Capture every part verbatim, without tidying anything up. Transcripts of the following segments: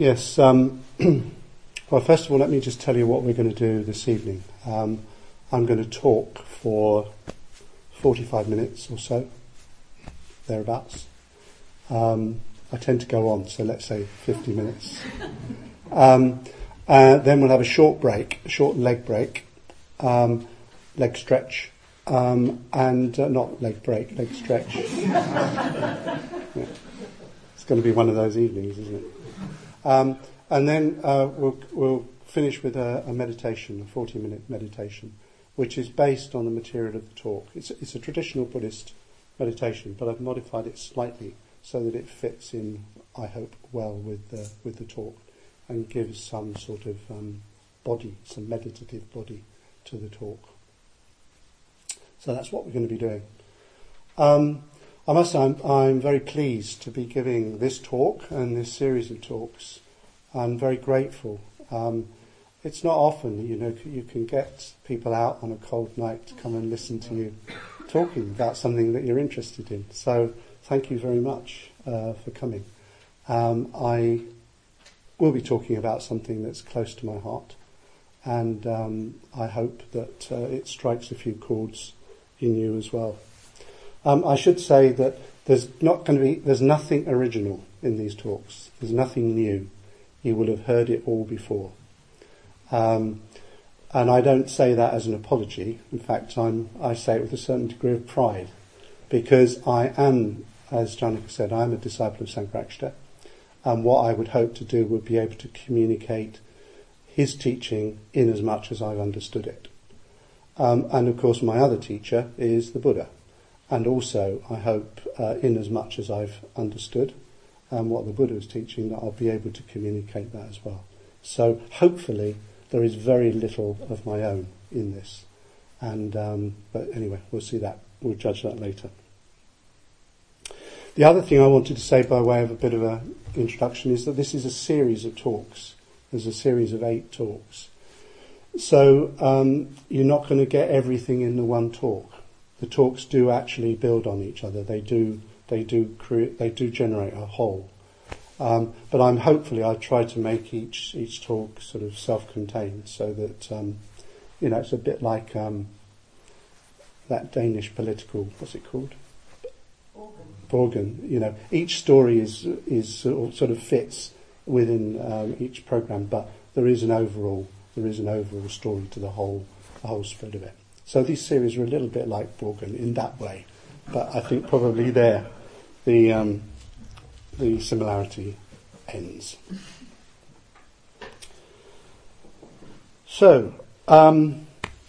Yes, um, well, first of all, let me just tell you what we're going to do this evening. Um, I'm going to talk for forty-five minutes or so, thereabouts. Um, I tend to go on, so let's say fifty minutes. Um, uh, then we'll have a short break, a short leg break, um, leg stretch, um, and uh, not leg break, leg stretch. Yeah. It's going to be one of those evenings, isn't it? Um, and then uh, we'll, we'll finish with a, a meditation, a forty-minute meditation, which is based on the material of the talk. It's, it's a traditional Buddhist meditation, but I've modified it slightly so that it fits in, I hope, well with the, with the talk and gives some sort of um, body, some meditative body to the talk. So that's what we're going to be doing. Um, I must say I'm, I'm very pleased to be giving this talk and this series of talks. I'm very grateful. Um, it's not often, you know, you can get people out on a cold night to come and listen to you talking about something that you're interested in. So thank you very much uh, for coming. Um, I will be talking about something that's close to my heart, and um, I hope that uh, it strikes a few chords in you as well. Um, I should say that there's not going to be, there's nothing original in these talks. There's nothing new. You will have heard it all before. Um, and I don't say that as an apology. In fact, I'm, I say it with a certain degree of pride, because I am, as Janaka said, I am a disciple of Sangharakshita, and what I would hope to do would be able to communicate his teaching in as much as I've understood it. Um, and of course, my other teacher is the Buddha. And also, I hope, uh, in as much as I've understood um, what the Buddha is teaching, that I'll be able to communicate that as well. So, hopefully, there is very little of my own in this. And um, but anyway, we'll see that. We'll judge that later. The other thing I wanted to say by way of a bit of an introduction is that this is a series of talks. There's a series of eight talks. So, um, you're not going to get everything in the one talk. The talks do actually build on each other. They do, they do create, they do generate a whole. Um, but I'm hopefully I try to make each each talk sort of self-contained, so that um, you know it's a bit like um, that Danish political, what's it called? Borgen. Borgen. You know, each story is is sort of fits within um, each program, but there is an overall there is an overall story to the whole the whole spread of it. So these series are a little bit like Borgen in that way, but I think probably there the um, the similarity ends. So um,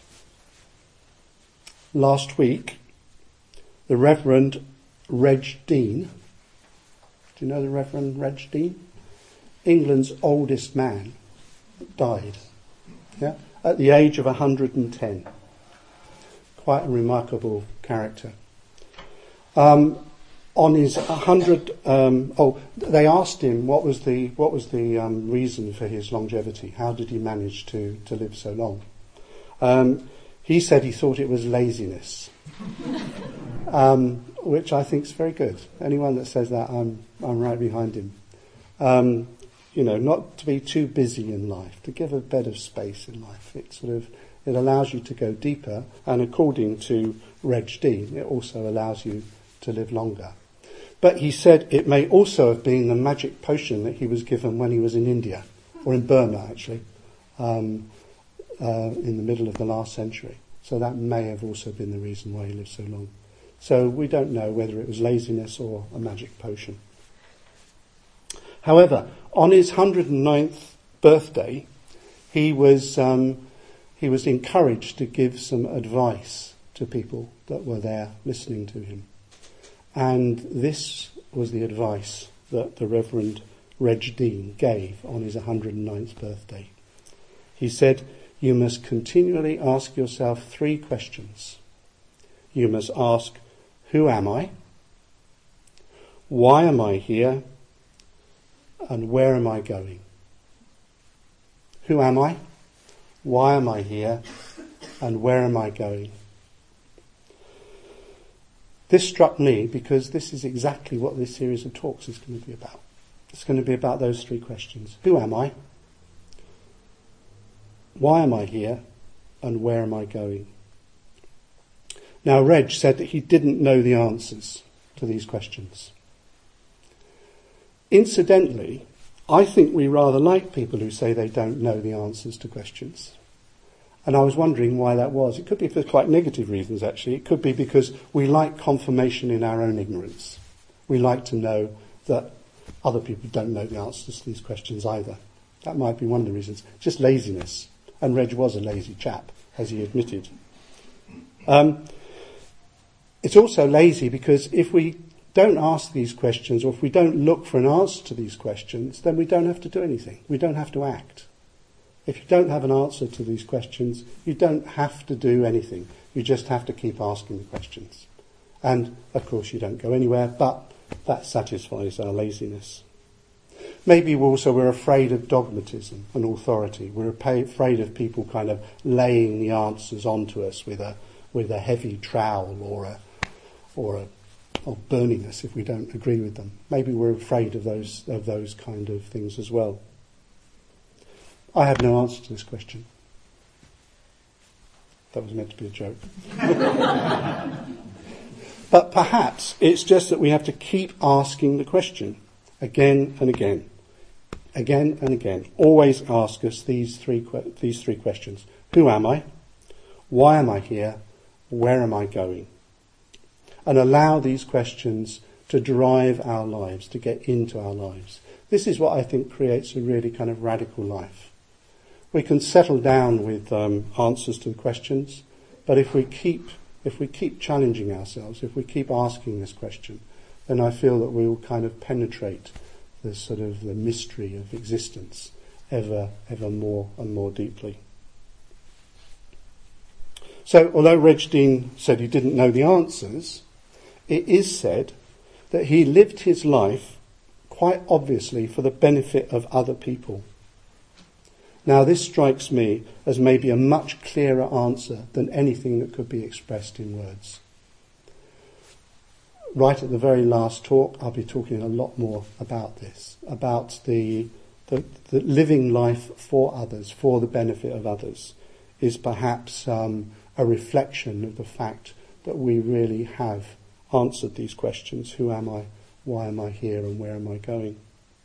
last week, the Reverend Reg Dean. Do you know the Reverend Reg Dean? England's oldest man died. Yeah, at the age of one hundred and ten. Quite a remarkable character. Um, on his hundred, um, oh, they asked him what was the what was the um, reason for his longevity. How did he manage to to live so long? Um, he said he thought it was laziness, um, which I think is very good. Anyone that says that, I'm I'm right behind him. Um, you know, not to be too busy in life, to give a bit of space in life. It sort of It allows you to go deeper, and according to Reg Dean, it also allows you to live longer. But he said it may also have been the magic potion that he was given when he was in India, or in Burma actually, um, uh, in the middle of the last century. So that may have also been the reason why he lived so long. So we don't know whether it was laziness or a magic potion. However, on his one hundred and ninth birthday, he was... Um, He was encouraged to give some advice to people that were there listening to him. And this was the advice that the Reverend Reg Dean gave on his one hundred and ninth birthday. He said, you must continually ask yourself three questions. You must ask, who am I? Why am I here? And where am I going? Who am I? Why am I here? And where am I going? This struck me because this is exactly what this series of talks is going to be about. It's going to be about those three questions. Who am I? Why am I here? And where am I going? Now, Reg said that he didn't know the answers to these questions. Incidentally, I think we rather like people who say they don't know the answers to questions. And I was wondering why that was. It could be for quite negative reasons, actually. It could be because we like confirmation in our own ignorance. We like to know that other people don't know the answers to these questions either. That might be one of the reasons. Just laziness. And Reg was a lazy chap, as he admitted. Um, it's also lazy because if we don't ask these questions, or if we don't look for an answer to these questions, then we don't have to do anything. We don't have to act. If you don't have an answer to these questions, you don't have to do anything. You just have to keep asking the questions. And, of course, you don't go anywhere, but that satisfies our laziness. Maybe also we're afraid of dogmatism and authority. We're afraid of people kind of laying the answers onto us with a with a heavy trowel or a or a or burning us if we don't agree with them. Maybe we're afraid of those of those kind of things as well. I have no answer to this question. That was meant to be a joke. But perhaps it's just that we have to keep asking the question again and again, again and again. Always ask us these three these three questions: Who am I? Why am I here? Where am I going? And allow these questions to drive our lives, to get into our lives. This is what I think creates a really kind of radical life. We can settle down with um, answers to the questions, but if we keep if we keep challenging ourselves, if we keep asking this question, then I feel that we will kind of penetrate the sort of the mystery of existence ever, ever more and more deeply. So, although Reg Dean said he didn't know the answers, it is said that he lived his life quite obviously for the benefit of other people. Now, this strikes me as maybe a much clearer answer than anything that could be expressed in words. Right at the very last talk, I'll be talking a lot more about this, about the, the, the living life for others, for the benefit of others, is perhaps um, a reflection of the fact that we really have answered these questions. Who am I? Why am I here? And where am I going?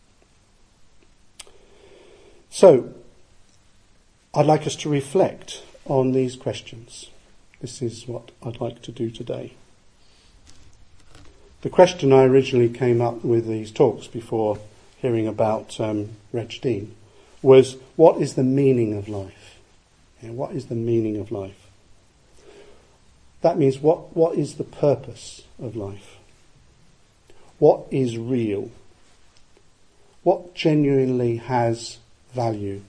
So, I'd like us to reflect on these questions. This is what I'd like to do today. The question I originally came up with these talks before hearing about um, Reg Dean was, what is the meaning of life? Yeah, what is the meaning of life? That means what, what is the purpose of life? What is real? What genuinely has value?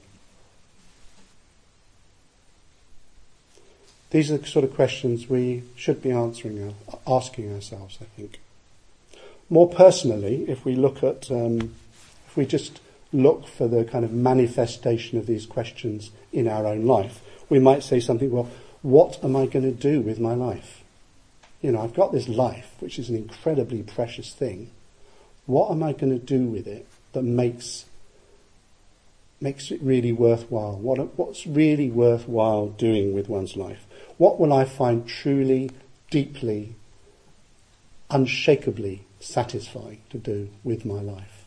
These are the sort of questions we should be answering, asking ourselves, I think. More personally, if we look at, um, if we just look for the kind of manifestation of these questions in our own life, we might say something, well, what am I going to do with my life? You know, I've got this life, which is an incredibly precious thing. What am I going to do with it that makes makes it really worthwhile? What what's really worthwhile doing with one's life? What will I find truly, deeply, unshakably satisfying to do with my life?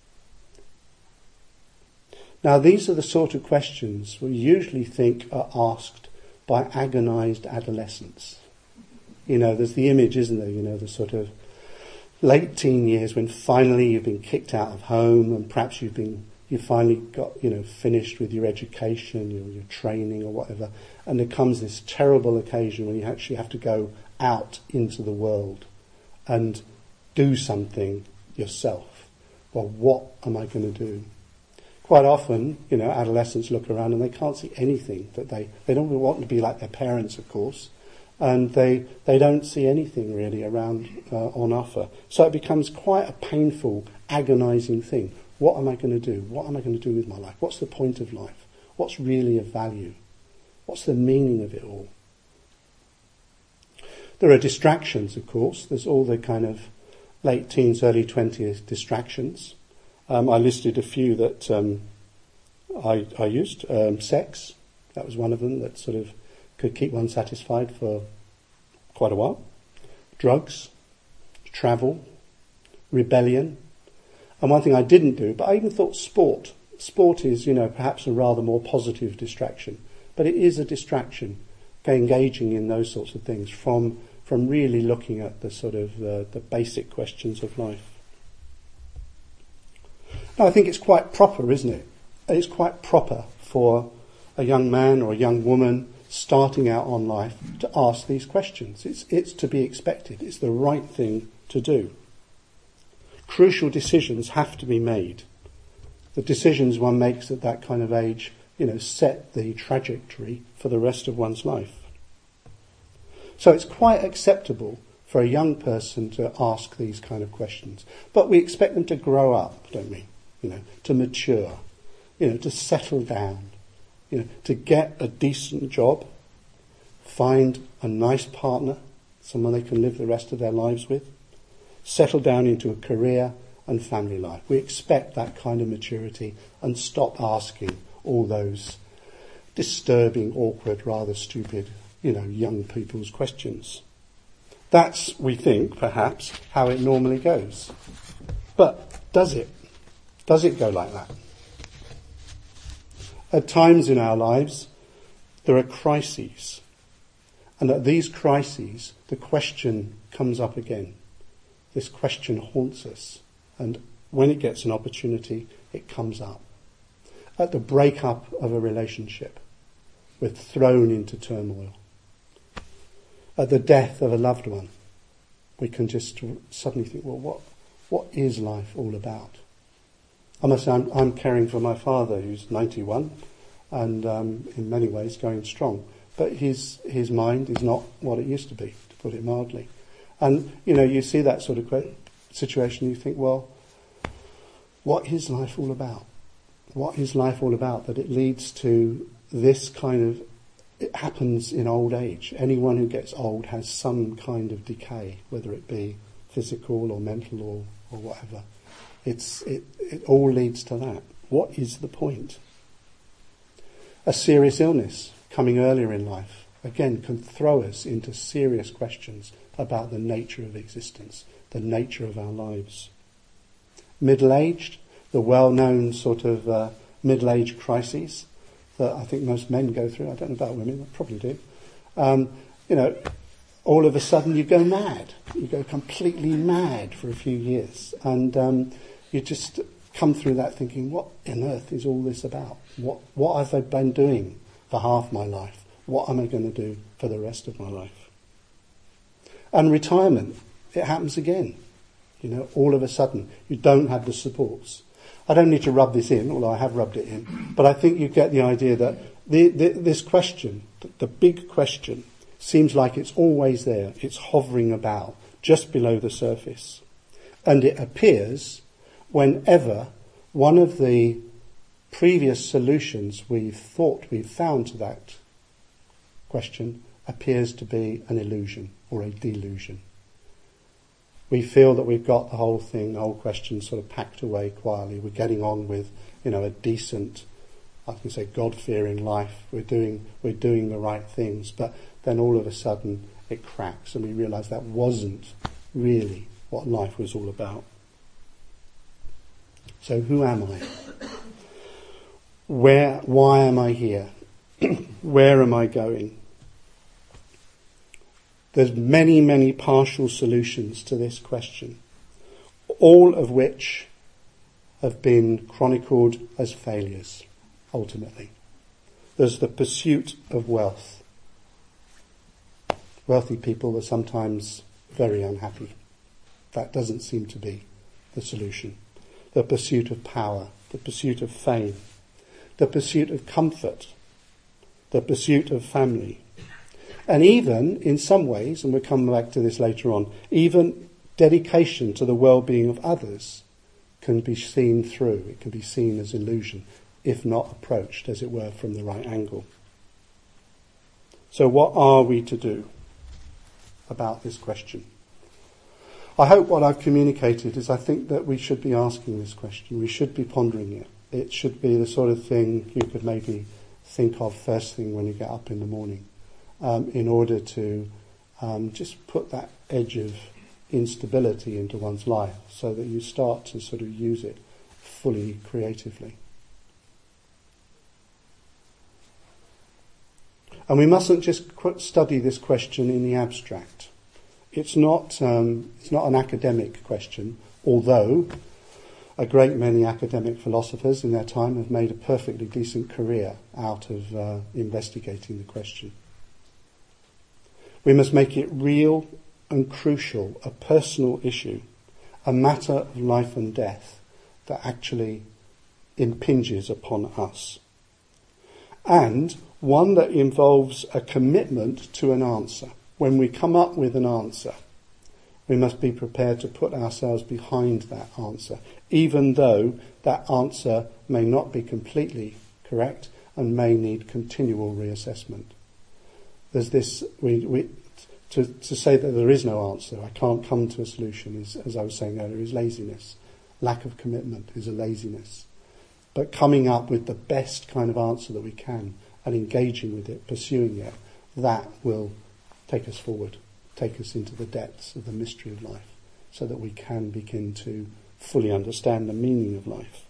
Now, these are the sort of questions we usually think are asked by agonized adolescents. You know, there's the image, isn't there? You know, the sort of late teen years when finally you've been kicked out of home and perhaps you've been you finally got, you know, finished with your education, your, your training or whatever, and there comes this terrible occasion when you actually have to go out into the world and do something yourself. Well, what am I going to do? Quite often, you know, adolescents look around and they can't see anything that they, they don't want to be like their parents, of course, and they, they don't see anything really around uh, on offer. So it becomes quite a painful, agonizing thing. What am I going to do? What am I going to do with my life? What's the point of life? What's really of value? What's the meaning of it all? There are distractions, of course. There's all the kind of late teens, early twenties distractions. Um, I listed a few that um, I, I used. Um, sex, that was one of them that sort of could keep one satisfied for quite a while. Drugs, travel, rebellion. And one thing I didn't do, but I even thought sport. Sport is, you know, perhaps a rather more positive distraction. But it is a distraction, engaging in those sorts of things from from really looking at the sort of uh, the basic questions of life. Now, I think it's quite proper, isn't it? It's quite proper for a young man or a young woman starting out on life to ask these questions. It's it's to be expected. It's the right thing to do. Crucial decisions have to be made. The decisions one makes at that kind of age, you know, set the trajectory for the rest of one's life. So it's quite acceptable for a young person to ask these kind of questions. But we expect them to grow up, don't we? You know, to mature, you know, to settle down, you know, to get a decent job, find a nice partner, someone they can live the rest of their lives with, settle down into a career and family life. We expect that kind of maturity and stop asking all those disturbing, awkward, rather stupid, you know, young people's questions. That's, we think, perhaps, how it normally goes. But does it? Does it go like that? At times in our lives, there are crises. And at these crises, the question comes up again. This question haunts us. And when it gets an opportunity, it comes up. At the breakup of a relationship, we're thrown into turmoil. At the death of a loved one, we can just suddenly think, well, what what is life all about? I must say, I'm, I'm caring for my father, who's ninety-one, and um, in many ways going strong. But his his mind is not what it used to be, to put it mildly. And, you know, you see that sort of situation, you think, well, what is life all about? What is life all about that it leads to this kind of, it happens in old age. Anyone who gets old has some kind of decay, whether it be physical or mental or, or whatever. It's it, it all leads to that. What is the point? A serious illness coming earlier in life, again, can throw us into serious questions about the nature of existence, the nature of our lives. Middle-aged, the well-known sort of uh, middle-age crises that I think most men go through. I don't know about women, I probably do. Um, you know, all of a sudden you go mad. You go completely mad for a few years. And um, you just come through that thinking, what on earth is all this about? What, what have I been doing for half my life? What am I going to do for the rest of my life? And retirement, it happens again. You know, all of a sudden, you don't have the supports. I don't need to rub this in, although I have rubbed it in, but I think you get the idea that the, the, this question, the, the big question, seems like it's always there. It's hovering about, just below the surface. And it appears whenever one of the previous solutions we've thought we've found to that question appears to be an illusion or a delusion. We feel that we've got the whole thing, the whole question sort of packed away quietly. We're getting on with, you know, a decent, I can say, God-fearing life. We're doing, we're doing the right things. But then all of a sudden it cracks and we realise that wasn't really what life was all about. So who am I? Where, why am I here? Where am I going? There's many, many partial solutions to this question, all of which have been chronicled as failures, ultimately. There's the pursuit of wealth. Wealthy people are sometimes very unhappy. That doesn't seem to be the solution. The pursuit of power, the pursuit of fame, the pursuit of comfort, the pursuit of family. And even, in some ways, and we'll come back to this later on, even dedication to the well-being of others can be seen through. It can be seen as illusion, if not approached, as it were, from the right angle. So what are we to do about this question? I hope what I've communicated is I think that we should be asking this question. We should be pondering it. It should be the sort of thing you could maybe think of first thing when you get up in the morning, um, in order to um, just put that edge of instability into one's life so that you start to sort of use it fully creatively. And we mustn't just qu- study this question in the abstract. It's not, um, it's not an academic question, although a great many academic philosophers in their time have made a perfectly decent career out of uh, investigating the question. We must make it real and crucial, a personal issue, a matter of life and death that actually impinges upon us. And one that involves a commitment to an answer. When we come up with an answer, we must be prepared to put ourselves behind that answer, even though that answer may not be completely correct and may need continual reassessment. There's this, we, we, to, to say that there is no answer, I can't come to a solution, is, as I was saying earlier, is laziness. Lack of commitment is a laziness. But coming up with the best kind of answer that we can and engaging with it, pursuing it, that will take us forward, take us into the depths of the mystery of life, so that we can begin to fully understand the meaning of life.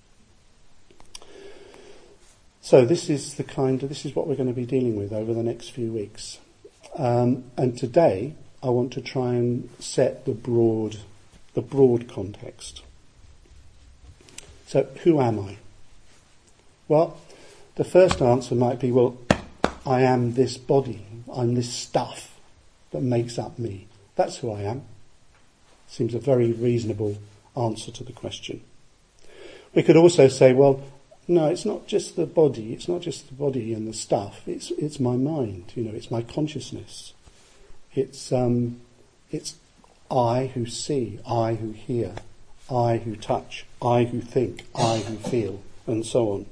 So this is the kind of, this is what we're going to be dealing with over the next few weeks. Um, and today I want to try and set the broad, the broad context. So who am I? Well, the first answer might be, well, I am this body. I'm this stuff that makes up me. That's who I am. Seems a very reasonable answer to the question. We could also say, well, no, it's not just the body. It's not just the body and the stuff. It's it's my mind. You know, it's my consciousness. It's um, it's I who see, I who hear, I who touch, I who think, I who feel, and so on.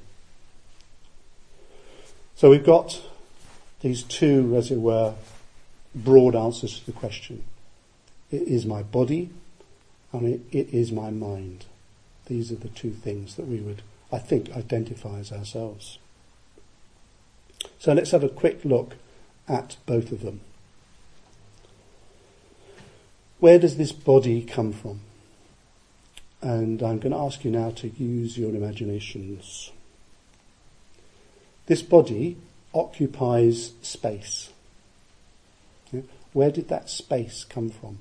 So we've got these two, as it were, broad answers to the question. It is my body and it, it is my mind. These are the two things that we would, I think, identify as ourselves. So let's have a quick look at both of them. Where does this body come from? And I'm going to ask you now to use your imaginations. This body occupies space. Yeah? Where did that space come from?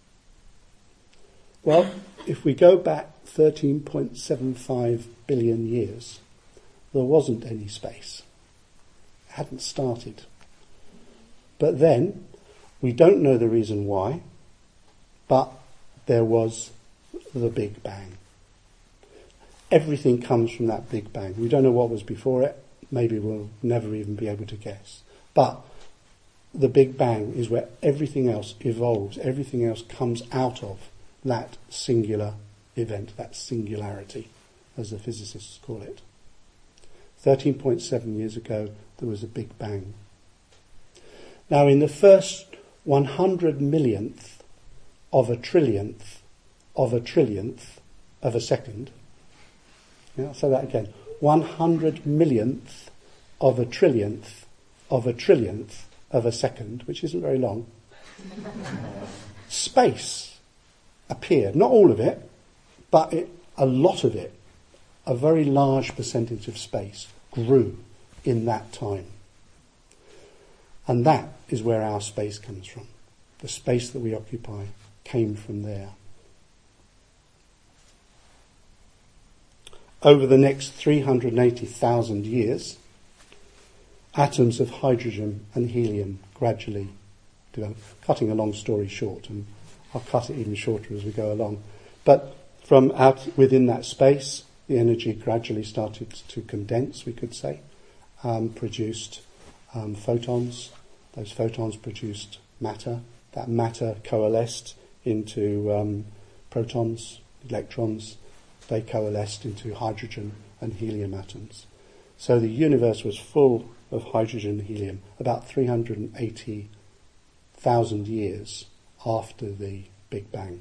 Well, if we go back thirteen point seven five billion years, there wasn't any space. It hadn't started. But then, we don't know the reason why, but there was the Big Bang. Everything comes from that Big Bang. We don't know what was before it. Maybe we'll never even be able to guess. But the Big Bang is where everything else evolves. Everything else comes out of that singular event, that singularity, as the physicists call it. thirteen point seven years ago, there was a Big Bang. Now, in the first one hundred millionth of a trillionth of a trillionth of a second, yeah, I'll say that again, one hundred millionth of a trillionth of a trillionth of a second, which isn't very long, space appeared. Not all of it, but it, a lot of it, a very large percentage of space grew in that time. And that is where our space comes from. The space that we occupy came from there. Over the next three hundred eighty thousand years, atoms of hydrogen and helium gradually developed. Cutting a long story short, and I'll cut it even shorter as we go along. But from out within that space, the energy gradually started to condense, we could say, um, produced um, photons. Those photons produced matter. That matter coalesced into um, protons, electrons. They coalesced into hydrogen and helium atoms. So the universe was full of hydrogen and helium about three hundred eighty thousand years after the Big Bang.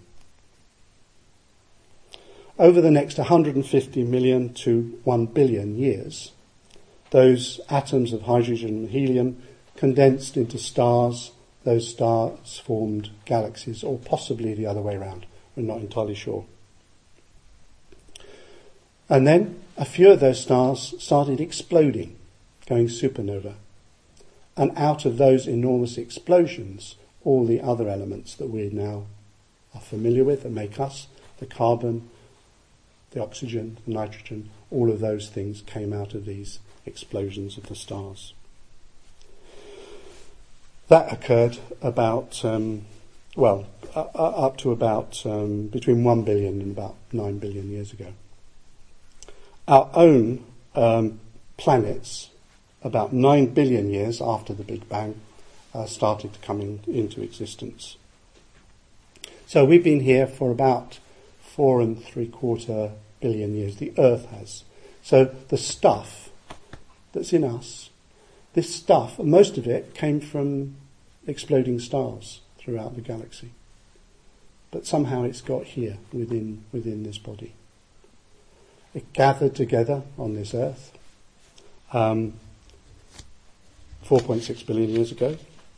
Over the next one hundred fifty million to one billion years, those atoms of hydrogen and helium condensed into stars. Those stars formed galaxies, or possibly the other way around. We're not entirely sure. And then a few of those stars started exploding, going supernova. And out of those enormous explosions, all the other elements that we now are familiar with that make us, the carbon, the oxygen, the nitrogen, all of those things came out of these explosions of the stars. That occurred about, um, well, uh, up to about um, between one billion and about nine billion years ago. Our own um, planets, about nine billion years after the Big Bang, uh, started coming into existence. So we've been here for about four and three quarter billion years. The Earth has. So the stuff that's in us, this stuff, most of it came from exploding stars throughout the galaxy. But somehow it's got here within within this body. It gathered together on this Earth um, four point six billion years ago.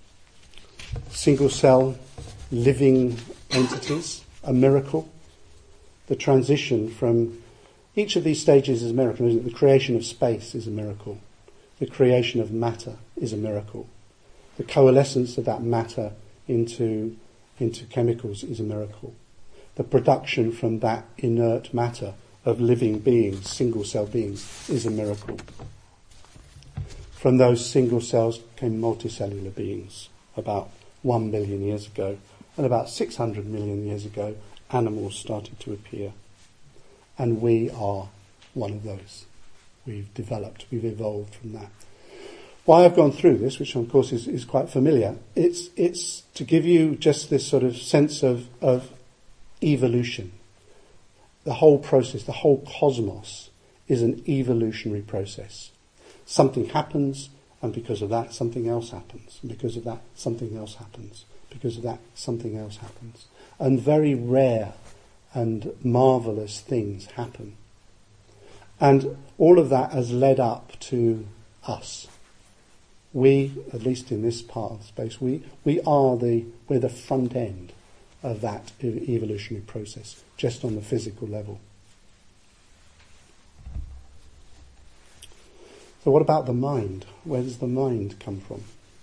Single cell living entities, a miracle. The transition from each of these stages is a miracle, isn't it? The creation of space is a miracle. The creation of matter is a miracle. The coalescence of that matter into, into chemicals is a miracle. The production from that inert matter of living beings, single cell beings, is a miracle. From those single cells came multicellular beings about one billion years ago, and about six hundred million years ago animals started to appear. And we are one of those. We've developed, we've evolved from that. Why I've gone through this, which of course is, is quite familiar, it's it's to give you just this sort of sense of, of evolution. The whole process, the whole cosmos is an evolutionary process. Something happens, and because of that, something else happens. And because of that, something else happens. Because of that, something else happens. And very rare and marvellous things happen. And all of that has led up to us. We, at least in this part of space, we, we are the, we're the front end of that evolutionary process, just on the physical level. So what about the mind? Where does the mind come from?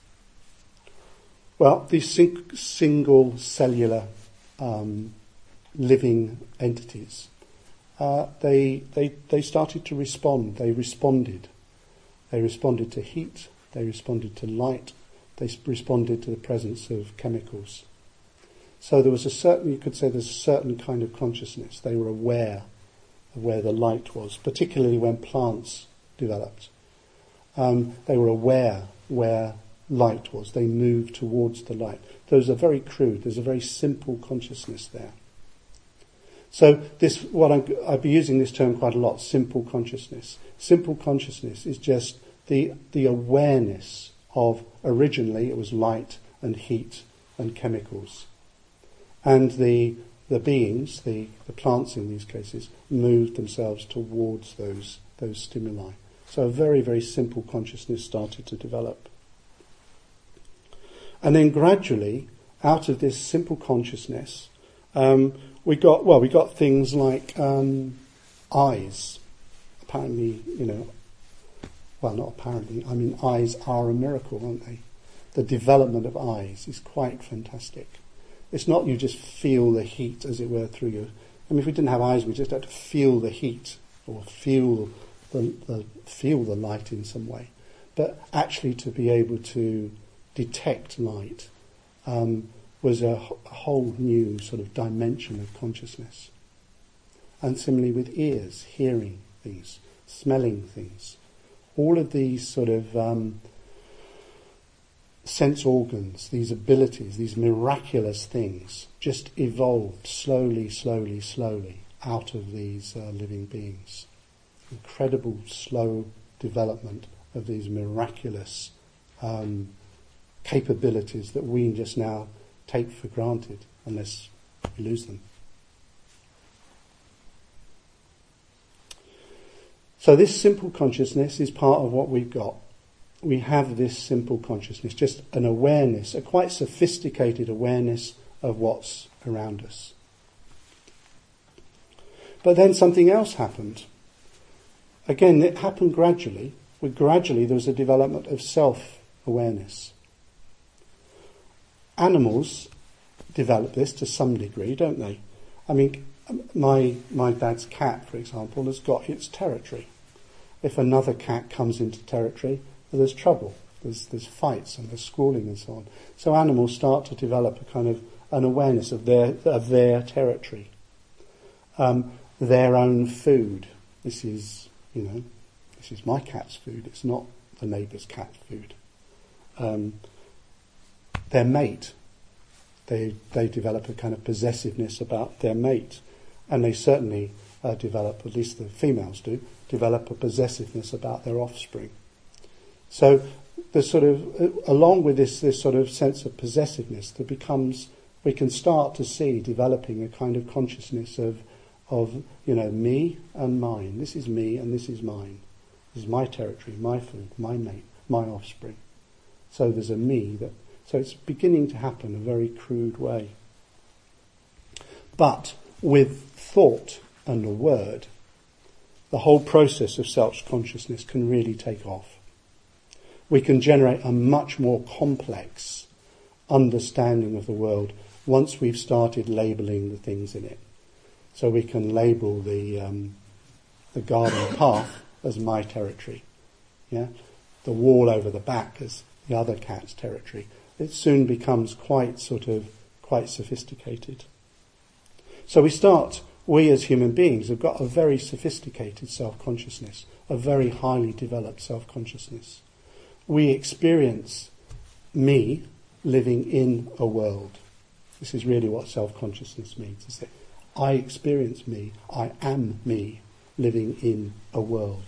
Well, these sing- single cellular um, living entities, uh, they, they, they started to respond. They responded. They responded to heat. They responded to light. They responded to the presence of chemicals. So there was a certain, you could say there's a certain kind of consciousness. They were aware of where the light was, particularly when plants developed. Um, they were aware where light was. They moved towards the light. Those are very crude. There's a very simple consciousness there. So this, what I'm, I'd be using this term quite a lot, simple consciousness. Simple consciousness is just the the awareness of, originally it was light and heat and chemicals. And the the beings, the, the plants in these cases, moved themselves towards those those stimuli. So a very, very simple consciousness started to develop. And then gradually, out of this simple consciousness, um, we got, well, we got things like um, eyes. Apparently, you know, well, not apparently, I mean, eyes are a miracle, aren't they? The development of eyes is quite fantastic. It's not you just feel the heat, as it were, through your... I mean, if we didn't have eyes, we just had to feel the heat or feel the, the feel the light in some way. But actually to be able to detect light um, was a, a whole new sort of dimension of consciousness. And similarly with ears, hearing things, smelling things. All of these sort of um, sense organs, these abilities, these miraculous things, just evolved slowly, slowly, slowly out of these uh, living beings. Incredible slow development of these miraculous um, capabilities that we just now take for granted, unless we lose them. So this simple consciousness is part of what we've got. We have this simple consciousness, just an awareness, a quite sophisticated awareness of what's around us. But then something else happened. Again, it happened gradually. We gradually there was a development of self-awareness. Animals develop this to some degree, don't they? I mean, my my dad's cat, for example, has got its territory. If another cat comes into territory, there's trouble. There's there's fights and there's squalling and so on. So animals start to develop a kind of an awareness of their of their territory, um, their own food. This is, you know, this is my cat's food. It's not the neighbour's cat's food. Um, their mate. They they develop a kind of possessiveness about their mate, and they certainly uh, develop, at least the females do, develop a possessiveness about their offspring. So the sort of, uh, along with this this sort of sense of possessiveness, there becomes, we can start to see developing a kind of consciousness of of you know me and mine. This is me and this is mine. This is my territory, my food, my mate, my offspring. So there's a me that. So it's beginning to happen in a very crude way. But with thought and a word, the whole process of self-consciousness can really take off. We can generate a much more complex understanding of the world once we've started labelling the things in it. So we can label the um, the garden path as my territory, yeah, the wall over the back as the other cat's territory. It soon becomes quite sort of, quite sophisticated. So we start, we as human beings have got a very sophisticated self-consciousness, a very highly developed self-consciousness. We experience me living in a world. This is really what self-consciousness means, is that I experience me, I am me, living in a world.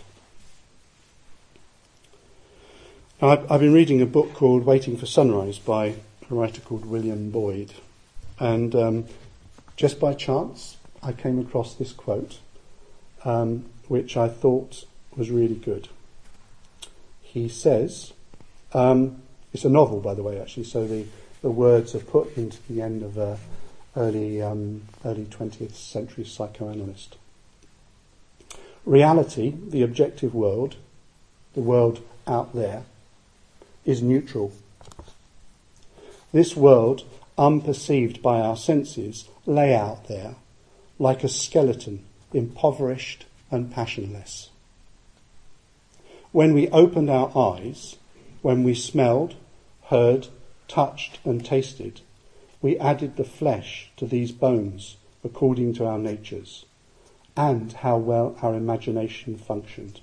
Now, I've, I've been reading a book called Waiting for Sunrise by a writer called William Boyd, and um, just by chance I came across this quote, um, which I thought was really good. He says, um, it's a novel, by the way, actually, so the, the words are put into the end of a early um, early twentieth century psychoanalyst. Reality, the objective world, the world out there, is neutral. This world, unperceived by our senses, lay out there like a skeleton, impoverished and passionless. When we opened our eyes, when we smelled, heard, touched and tasted, we added the flesh to these bones according to our natures, and how well our imagination functioned.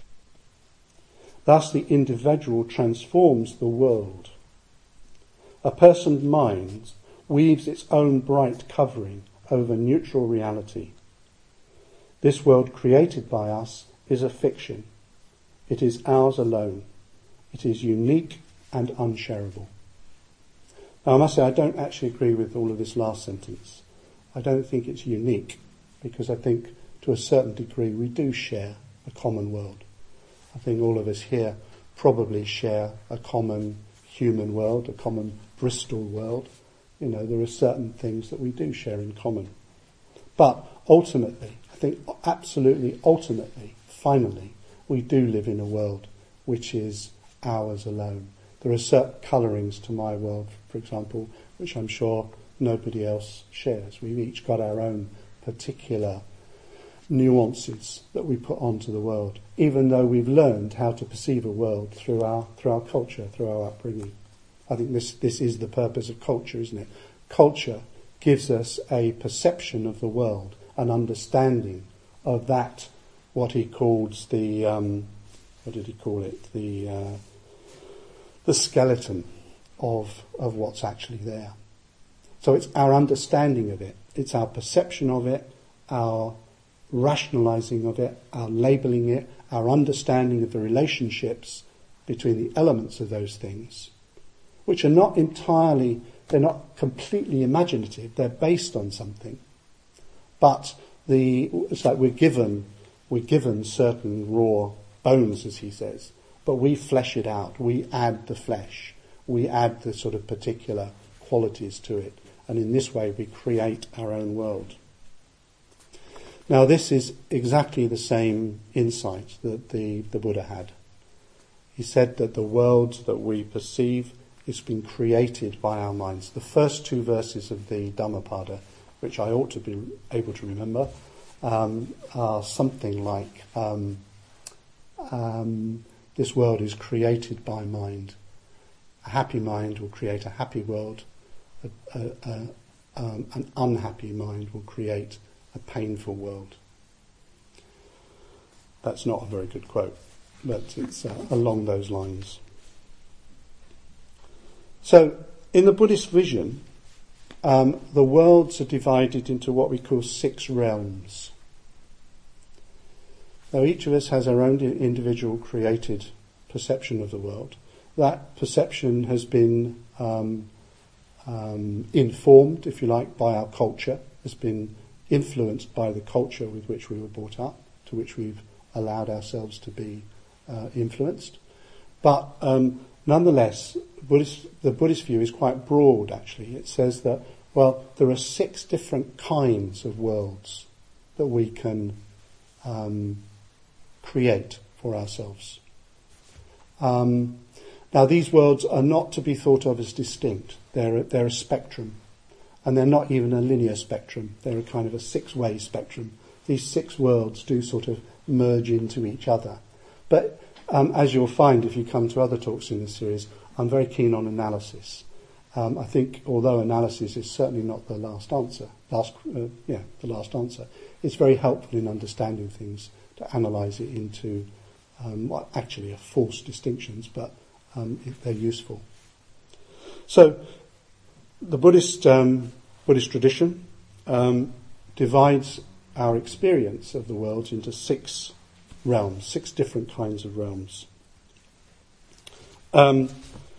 Thus the individual transforms the world. A person's mind weaves its own bright covering over neutral reality. This world created by us is a fiction. It is ours alone. It is unique and unshareable. Now I must say I don't actually agree with all of this last sentence. I don't think it's unique, because I think to a certain degree we do share a common world. I think all of us here probably share a common human world, a common Bristol world. You know, there are certain things that we do share in common. But ultimately, I think absolutely ultimately, finally, we do live in a world which is ours alone. There are certain colourings to my world, for example, which I'm sure nobody else shares. We've each got our own particular nuances that we put onto the world, even though we've learned how to perceive a world through our through our culture, through our upbringing. I think this this is the purpose of culture, isn't it? Culture gives us a perception of the world, an understanding of that, what he calls the um, what did he call it? The uh, the skeleton of of what's actually there. So it's our understanding of it, it's our perception of it, our rationalizing of it, our labelling it, our understanding of the relationships between the elements of those things, which are not entirely they're not completely imaginative. They're based on something, but the it's like we're given we're given certain raw bones, as he says, but we flesh it out. We add the flesh. We add the sort of particular qualities to it, and in this way we create our own world. Now, this is exactly the same insight that the, the Buddha had. He said that the world that we perceive has been created by our minds. The first two verses of the Dhammapada, which I ought to be able to remember, um, are something like, um, um, this world is created by mind. A happy mind will create a happy world. A, a, a, um, an unhappy mind will create a painful world. That's not a very good quote, but it's uh, along those lines. So, in the Buddhist vision, um, the worlds are divided into what we call six realms. Now, each of us has our own individual created perception of the world. That perception has been um, um, informed, if you like, by our culture, has been influenced by the culture with which we were brought up, to which we've allowed ourselves to be uh, influenced. But um, nonetheless, Buddhist, the Buddhist view is quite broad, actually. It says that, well, there are six different kinds of worlds that we can um, create for ourselves. Um, now, these worlds are not to be thought of as distinct. They're, they're a spectrum. And they're not even a linear spectrum. They're a kind of a six-way spectrum. These six worlds do sort of merge into each other. But um, as you'll find if you come to other talks in this series, I'm very keen on analysis. Um, I think although analysis is certainly not the last answer, last uh, yeah, the last answer, it's very helpful in understanding things to analyse it into um, what actually are false distinctions, but um, they're useful. So, the Buddhist um, Buddhist tradition um, divides our experience of the world into six realms, six different kinds of realms. Um,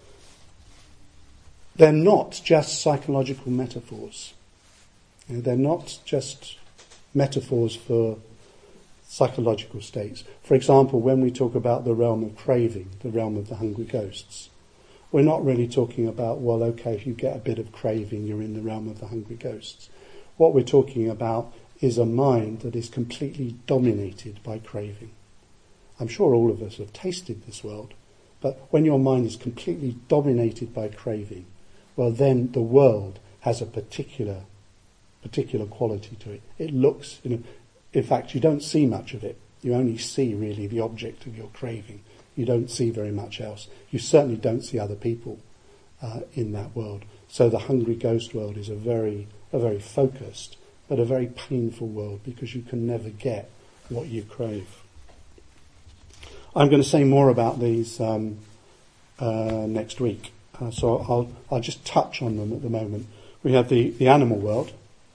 they're not just psychological metaphors. You know, they're not just metaphors for psychological states. For example, when we talk about the realm of craving, the realm of the hungry ghosts, we're not really talking about, well, okay, if you get a bit of craving, you're in the realm of the hungry ghosts. What we're talking about is a mind that is completely dominated by craving. I'm sure all of us have tasted this world, but when your mind is completely dominated by craving, well, then the world has a particular particular quality to it. It looks, you know, in fact, you don't see much of it. You only see really the object of your craving. You don't see very much else. You certainly don't see other people uh, in that world. So the hungry ghost world is a very, a very focused, but a very painful world because you can never get what you crave. I'm going to say more about these um, uh, next week, uh, so I'll I'll just touch on them at the moment. We have the, the animal world,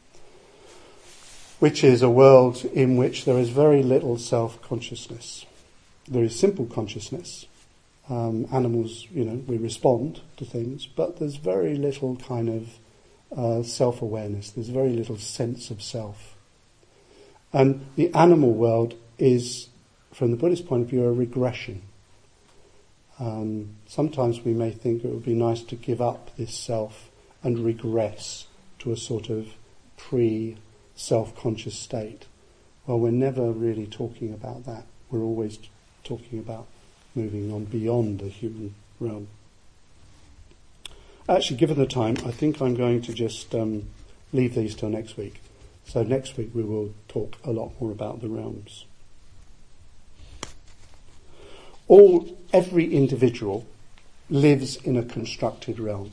which is a world in which there is very little self-consciousness. There is simple consciousness. Um, animals, you know, we respond to things, but there's very little kind of uh, self-awareness. There's very little sense of self. And the animal world is, from the Buddhist point of view, a regression. Um, sometimes we may think it would be nice to give up this self and regress to a sort of pre-self-conscious state. Well, we're never really talking about that. We're always t- talking about moving on beyond the human realm. Actually, given the time, I think I'm going to just um, leave these till next week. So next week we will talk a lot more about the realms. All, every individual lives in a constructed realm.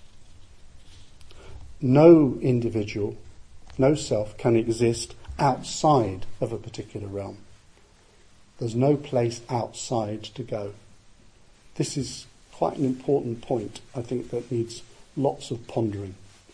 No individual, no self can exist outside of a particular realm. There's no place outside to go. This is quite an important point, I think, that needs lots of pondering.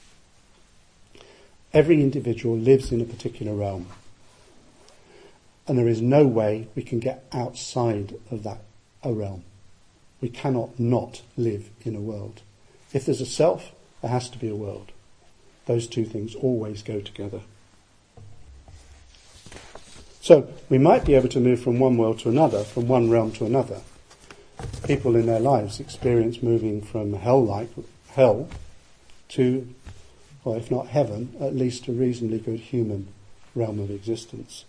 Every individual lives in a particular realm, and there is no way we can get outside of that a realm. We cannot not live in a world. If there's a self, There has to be a world. Those two things always go together. So we might be able to move from one world to another, from one realm to another. People in their lives experience moving from hell-like hell to, well, if not heaven, at least a reasonably good human realm of existence.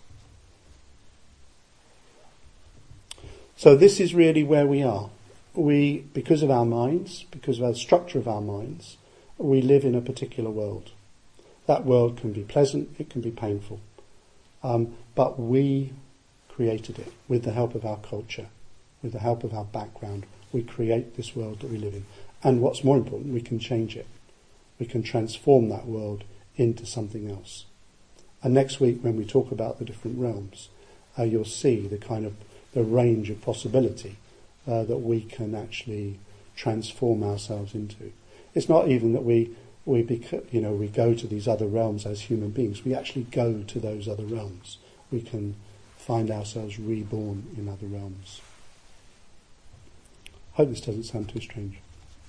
So this is really where we are. We, because of our minds, because of the structure of our minds, we live in a particular world. That world can be pleasant, it can be painful. Um, but we created it with the help of our culture, with the help of our background. We create this world that we live in. And what's more important, we can change it. We can transform that world into something else. And next week, when we talk about the different realms, uh, you'll see the kind of the range of possibility uh, that we can actually transform ourselves into. It's not even that we we bec- you know we go to these other realms as human beings. We actually go to those other realms. We can find ourselves reborn in other realms. I hope this doesn't sound too strange.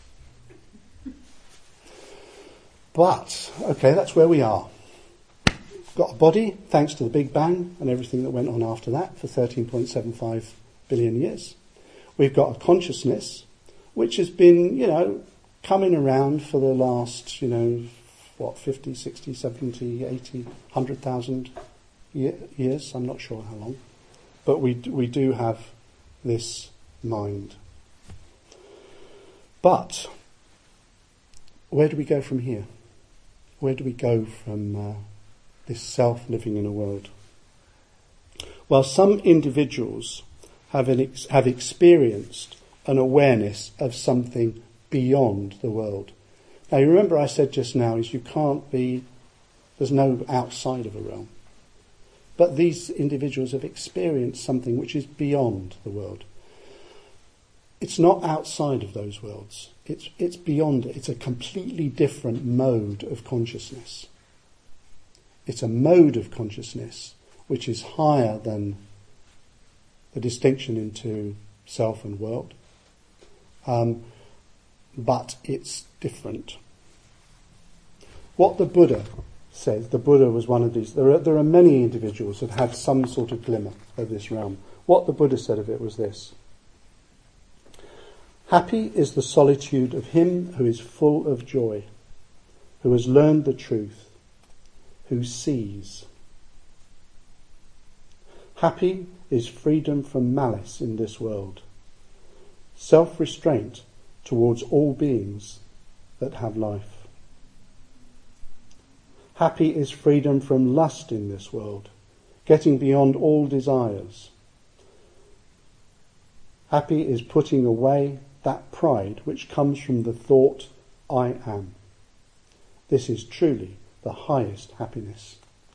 But, okay, that's where we are. Got a body, thanks to the Big Bang and everything that went on after that for thirteen point seven five billion years. We've got a consciousness, which has been, you know, coming around for the last, you know, what, fifty, sixty, seventy, eighty, one hundred thousand year, years? I'm not sure how long. But we, we do have this mind. But where do we go from here? Where do we go from uh, this self living in a world? Well, some individuals have an ex- have experienced an awareness of something beyond the world. Now, you remember I said just now is you can't be, there's no outside of a realm. But these individuals have experienced something which is beyond the world. It's not outside of those worlds. It's it's beyond it. It's a completely different mode of consciousness. It's a mode of consciousness which is higher than the distinction into self and world. Um, but it's different. What the Buddha says, the Buddha was one of these. There are, there are many individuals that have had some sort of glimmer of this realm. What the Buddha said of it was this. Happy is the solitude of him who is full of joy, who has learned the truth, who sees. Happy is freedom from malice in this world, self-restraint towards all beings that have life. Happy is freedom from lust in this world, getting beyond all desires. Happy is putting away that pride which comes from the thought, I am. This is truly the highest happiness.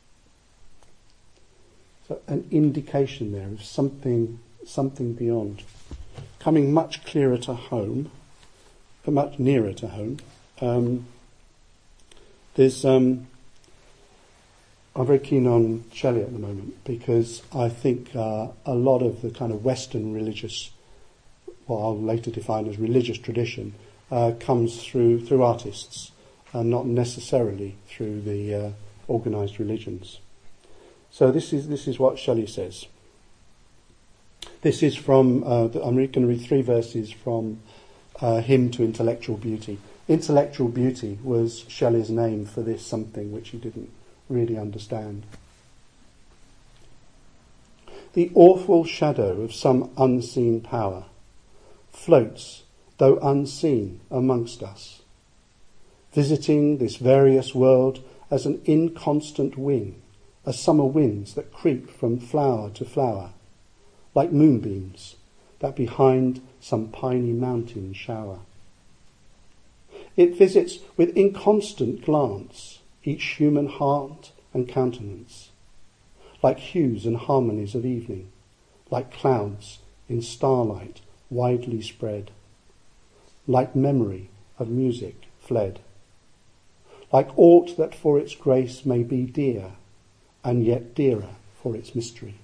So an indication there of something, something beyond. Coming much clearer to home, but much nearer to home. Um, there's, um, I'm very keen on Shelley at the moment because I think uh, a lot of the kind of Western religious, what I'll later define as religious tradition, uh, comes through through artists and not necessarily through the uh, organised religions. So this is this is what Shelley says. This is from, uh, I'm going to read three verses from uh, Hymn to Intellectual Beauty. Intellectual beauty was Shelley's name for this something which he didn't really understand. The awful shadow of some unseen power floats, though unseen, amongst us, visiting this various world as an inconstant wing, as summer winds that creep from flower to flower, like moonbeams that behind some piny mountain shower. It visits with inconstant glance each human heart and countenance, like hues and harmonies of evening, like clouds in starlight widely spread, like memory of music fled, like aught that for its grace may be dear, and yet dearer for its mystery.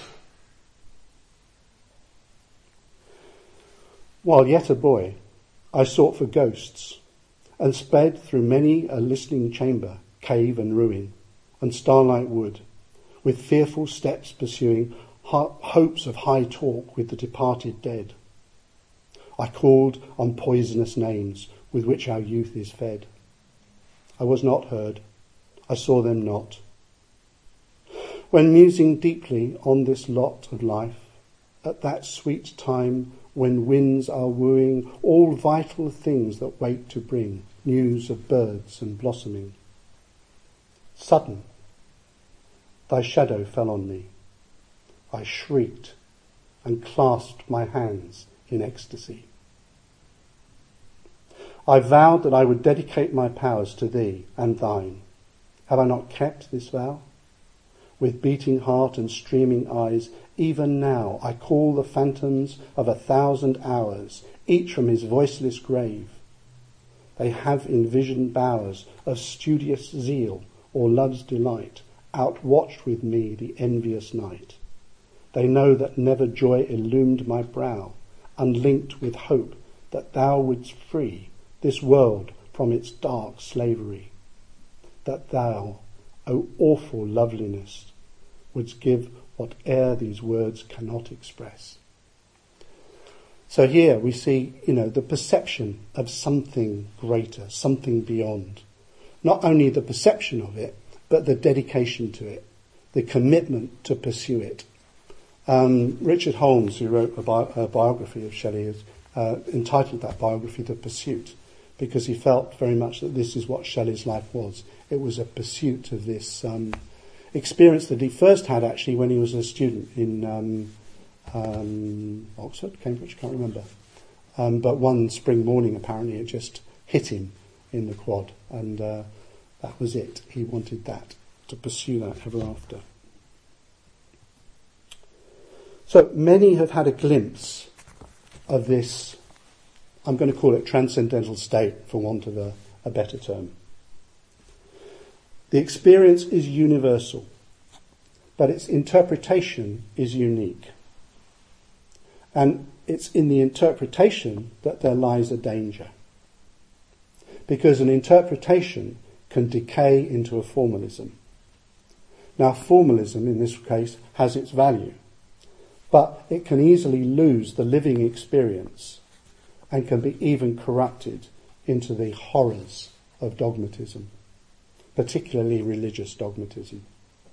While yet a boy, I sought for ghosts, and sped through many a listening chamber, cave and ruin, and starlight wood, with fearful steps pursuing ho- hopes of high talk with the departed dead. I called on poisonous names with which our youth is fed. I was not heard. I saw them not. When musing deeply on this lot of life, at that sweet time when winds are wooing all vital things that wait to bring news of birds and blossoming, sudden, thy shadow fell on me. I shrieked and clasped my hands in ecstasy. I vowed that I would dedicate my powers to thee and thine. Have I not kept this vow? With beating heart and streaming eyes, even now I call the phantoms of a thousand hours, each from his voiceless grave. They have envisioned bowers of studious zeal or love's delight, outwatched with me the envious night. They know that never joy illumined my brow, unlinked with hope that thou wouldst free this world from its dark slavery, that thou, O awful loveliness, wouldst give whate'er these words cannot express. So here we see, you know, the perception of something greater, something beyond. Not only the perception of it, but the dedication to it, the commitment to pursue it. Um, Richard Holmes, who wrote a, bi- a biography of Shelley, has uh, entitled that biography The Pursuit, because he felt very much that this is what Shelley's life was. It was a pursuit of this um, experience that he first had actually when he was a student in um, um, Oxford, Cambridge, can't remember. Um, but one spring morning apparently it just hit him in the quad, and uh, that was it. He wanted that, to pursue that ever after. So many have had a glimpse of this, I'm going to call it transcendental state for want of a, a better term. The experience is universal, but its interpretation is unique. And it's in the interpretation that there lies a danger. Because an interpretation can decay into a formalism. Now, formalism in this case has its value, but it can easily lose the living experience and can be even corrupted into the horrors of dogmatism, particularly religious dogmatism.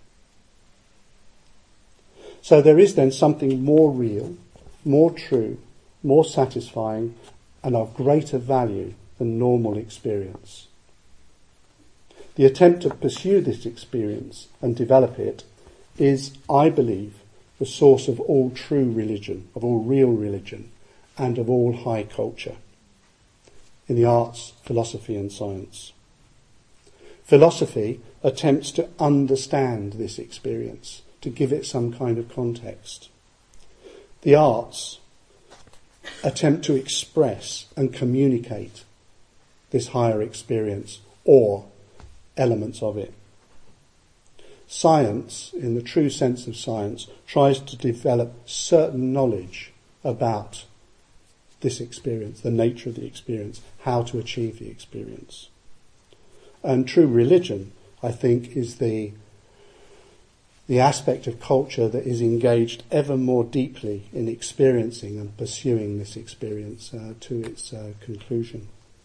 So there is then something more real, more true, more satisfying, and of greater value than normal experience. The attempt to pursue this experience and develop it is, I believe, the source of all true religion, of all real religion, and of all high culture, in the arts, philosophy and science. Philosophy attempts to understand this experience, to give it some kind of context. The arts attempt to express and communicate this higher experience or elements of it. Science, in the true sense of science, tries to develop certain knowledge about this experience, the nature of the experience, how to achieve the experience. And true religion, I think, is the the aspect of culture that is engaged ever more deeply in experiencing and pursuing this experience uh, to its uh, conclusion.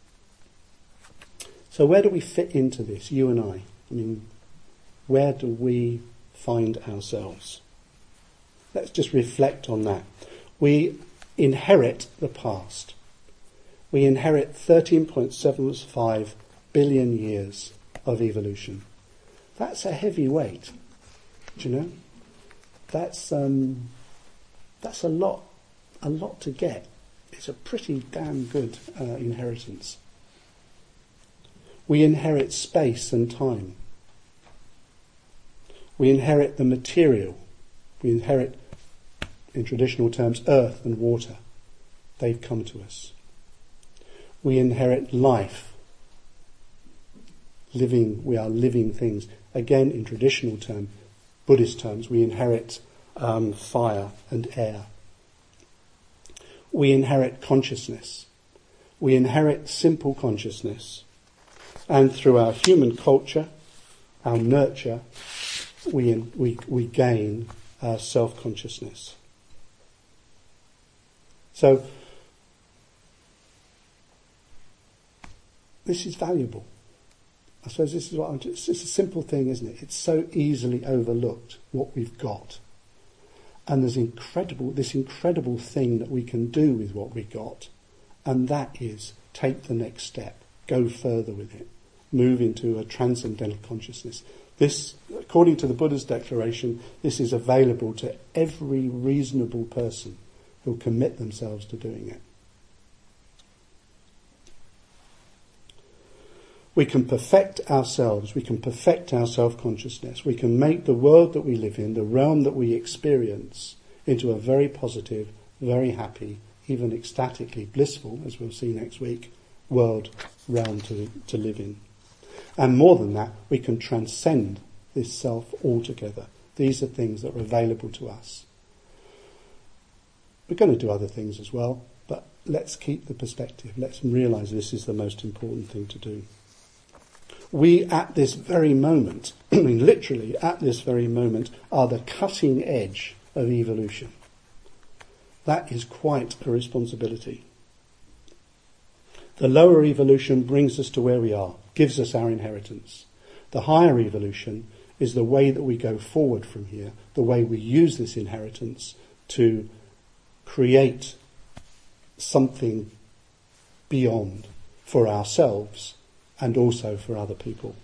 So where do we fit into this, you and I? I mean, where do we find ourselves? Let's just reflect on that. We inherit the past. We inherit thirteen point seven five billion years of evolution. That's a heavy weight. Do you know? That's um, that's a lot, a lot to get. It's a pretty damn good uh, inheritance. We inherit space and time. We inherit the material. We inherit, in traditional terms, earth and water. They've come to us. We inherit life. Living, we are living things. Again, in traditional terms, Buddhist terms, we inherit um, fire and air. We inherit consciousness. we inherit simple consciousness, and through our human culture, our nurture, we we we gain uh, self-consciousness. So this is valuable. I suppose this is what I'm. It's just a simple thing, isn't it? It's so easily overlooked what we've got, and there's incredible this incredible thing that we can do with what we got, and that is take the next step, go further with it, move into a transcendental consciousness. This, according to the Buddha's declaration, this is available to every reasonable person who'll commit themselves to doing it. We can perfect ourselves, we can perfect our self-consciousness, we can make the world that we live in, the realm that we experience, into a very positive, very happy, even ecstatically blissful, as we'll see next week, world, realm to, to live in. And more than that, we can transcend this self altogether. These are things that are available to us. We're going to do other things as well, but let's keep the perspective. Let's realise this is the most important thing to do. We, at this very moment, I mean literally at this very moment, are the cutting edge of evolution. That is quite a responsibility. The lower evolution brings us to where we are, gives us our inheritance. The higher evolution is the way that we go forward from here, the way we use this inheritance to create something beyond for ourselves and also for other people.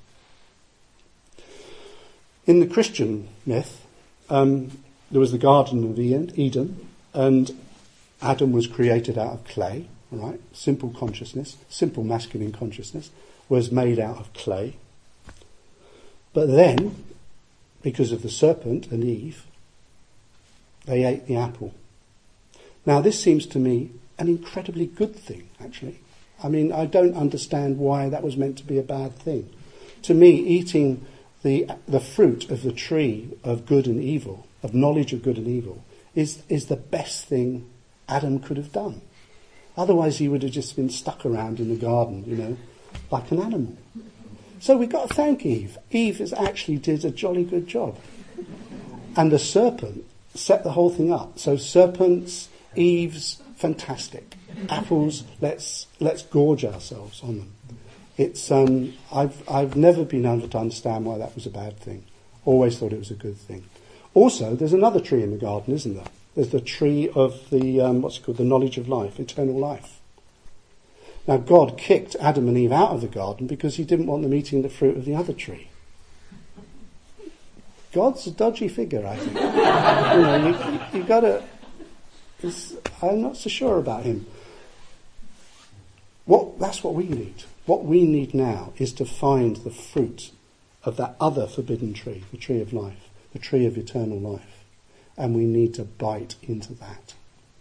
In the Christian myth, um, there was the Garden of Eden, and Adam was created out of clay, right? Simple consciousness, simple masculine consciousness, was made out of clay. But then, because of the serpent and Eve, they ate the apple. Now this seems to me an incredibly good thing, actually. I mean, I don't understand why that was meant to be a bad thing. To me, eating the the fruit of the tree of good and evil, of knowledge of good and evil, is is the best thing Adam could have done. Otherwise he would have just been stuck around in the garden, you know, like an animal. So we've got to thank Eve. Eve has actually did a jolly good job. And the serpent set the whole thing up. So serpents, Eve's, fantastic. Apples, let's let's gorge ourselves on them. It's um, I've I've never been able to understand why that was a bad thing. Always thought it was a good thing. Also, there's another tree in the garden, isn't there? There's the tree of the um, what's it called, the knowledge of life, eternal life. Now, God kicked Adam and Eve out of the garden because he didn't want them eating the fruit of the other tree. God's a dodgy figure, I think. you know, you, you got to. I'm not so sure about him. What that's what we need. What we need now is to find the fruit of that other forbidden tree, the tree of life, the tree of eternal life, and we need to bite into that.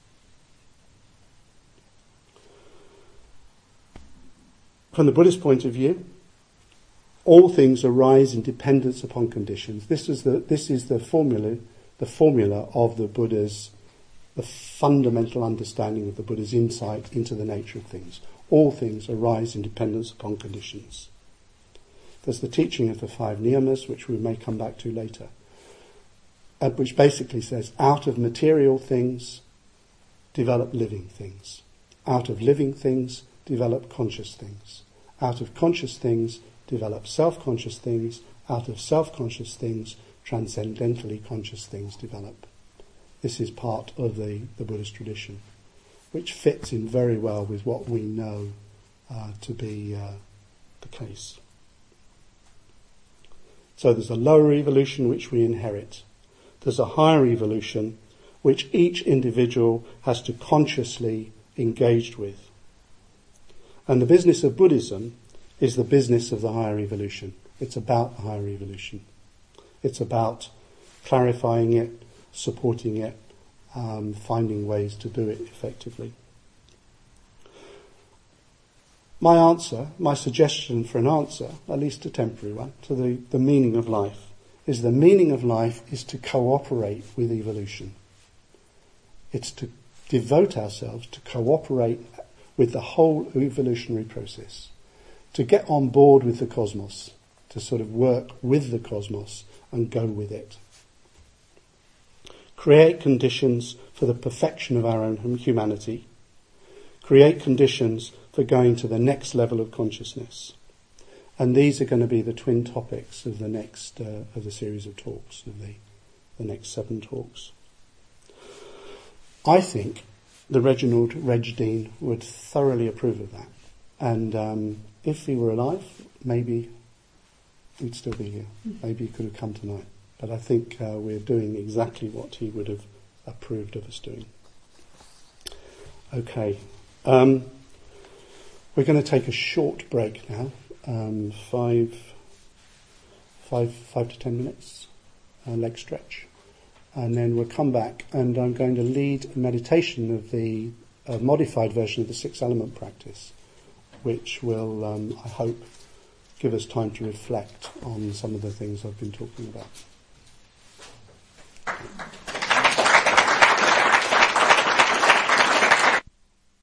From the Buddhist point of view, all things arise in dependence upon conditions. This is the this is the formula, the formula of the Buddha's, the fundamental understanding of the Buddha's insight into the nature of things. All things arise in dependence upon conditions. There's the teaching of the five niyamas, which we may come back to later, uh, which basically says, out of material things, develop living things. Out of living things, develop conscious things. Out of conscious things, develop self-conscious things. Out of self-conscious things, transcendentally conscious things develop. This is part of the, the Buddhist tradition, which fits in very well with what we know uh, to be uh, the case. So there's a lower evolution which we inherit. There's a higher evolution which each individual has to consciously engage with. And the business of Buddhism is the business of the higher evolution. It's about the higher evolution. It's about clarifying it, supporting it, um, finding ways to do it effectively. My answer, my suggestion for an answer, at least a temporary one, to the, the meaning of life, is the meaning of life is to cooperate with evolution. It's to devote ourselves to cooperate with the whole evolutionary process, to get on board with the cosmos, to sort of work with the cosmos and go with it. Create conditions for the perfection of our own humanity. Create conditions for going to the next level of consciousness. And these are going to be the twin topics of the next uh, of the series of talks, of the, the next seven talks. I think the Reginald Reg Dean would thoroughly approve of that. And um, if he were alive, maybe we'd still be here. Maybe he could have come tonight. But I think uh, we're doing exactly what he would have approved of us doing. Okay. Um, we're going to take a short break now. Um, five, five, five to ten minutes, uh, leg stretch. And then we'll come back and I'm going to lead a meditation of the uh, modified version of the six element practice, which will, um, I hope, give us time to reflect on some of the things I've been talking about.